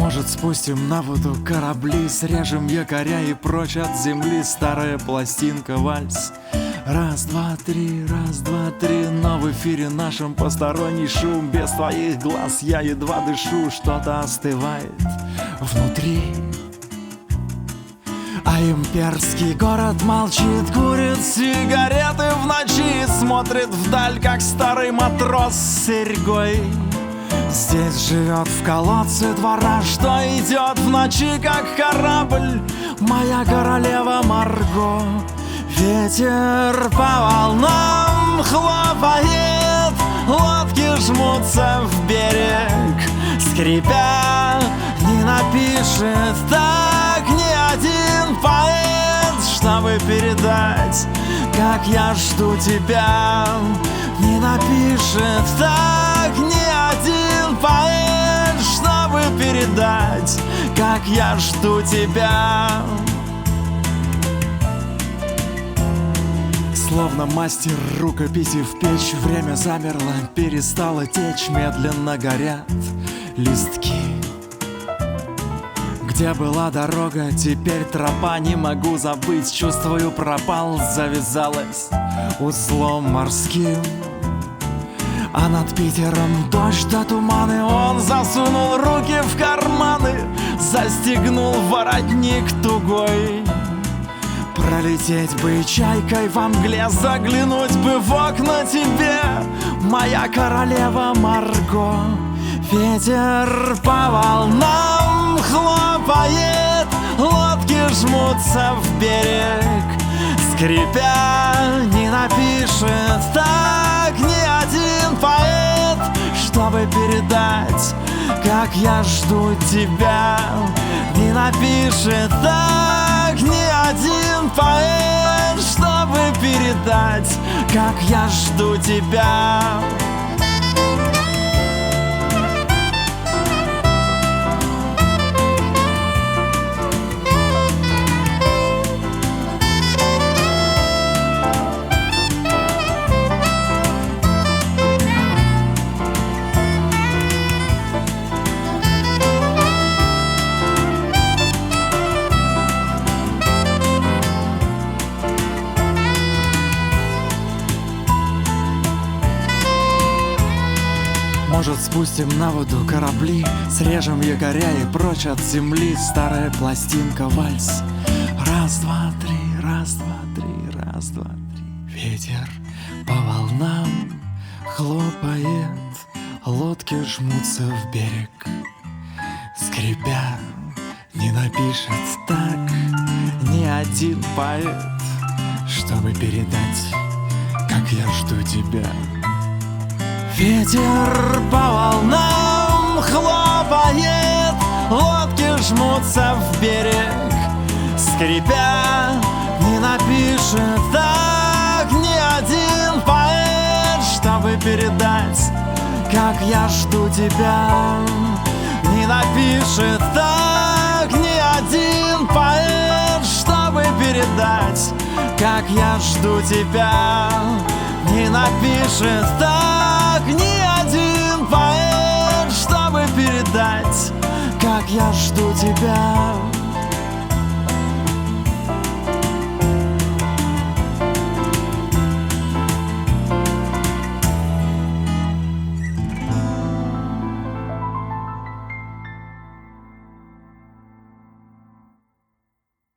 Может, спустим на воду корабли, срежем якоря и прочь от земли. Старая пластинка, вальс. Раз, два, три, раз, два, три. Но в эфире нашем посторонний шум. Без твоих глаз я едва дышу. Что-то остывает внутри. А имперский город молчит, курит сигареты в ночи, смотрит вдаль, как старый матрос с серьгой. Здесь живет в колодце двора, что идет в ночи, как корабль, моя королева Марго. Ветер по волнам хлопает, лодки жмутся в берег, скрипя, не напишет так ни один поэт, чтобы передать, как я жду тебя. Не напишет так ни один поэт, чтобы передать, как я жду тебя. Словно мастер рукописи в печь, время замерло, перестало течь, медленно горят листки. Где была дорога, теперь тропа, не могу забыть, чувствую, пропал, завязалась узлом морским. А над Питером дождь да туманы, он засунул руки в карманы, застегнул воротник тугой. Пролететь бы чайкой во мгле, заглянуть бы в окна тебе, моя королева Марго. Ветер по волнам хлопает, лодки жмутся в берег, скрипя, не напишет так ни один поэт, чтобы передать, как я жду тебя. Не напишет так ни один поэт, чтобы передать, как я жду тебя. Может, спустим на воду корабли, срежем якоря и прочь от земли. Старая пластинка, вальс. Раз, два, три, раз, два, три, раз, два, три. Ветер по волнам хлопает, лодки жмутся в берег, скрипя, не напишет так ни один поэт, чтобы передать, как я жду тебя. Ветер по волнам хлопает, лодки жмутся в берег, скрипя, не напишет так ни один поэт, чтобы передать, как я жду тебя. Не напишет так ни один поэт, чтобы передать, как я жду тебя. Не напишет так ни один поэт, чтобы передать, как я жду тебя.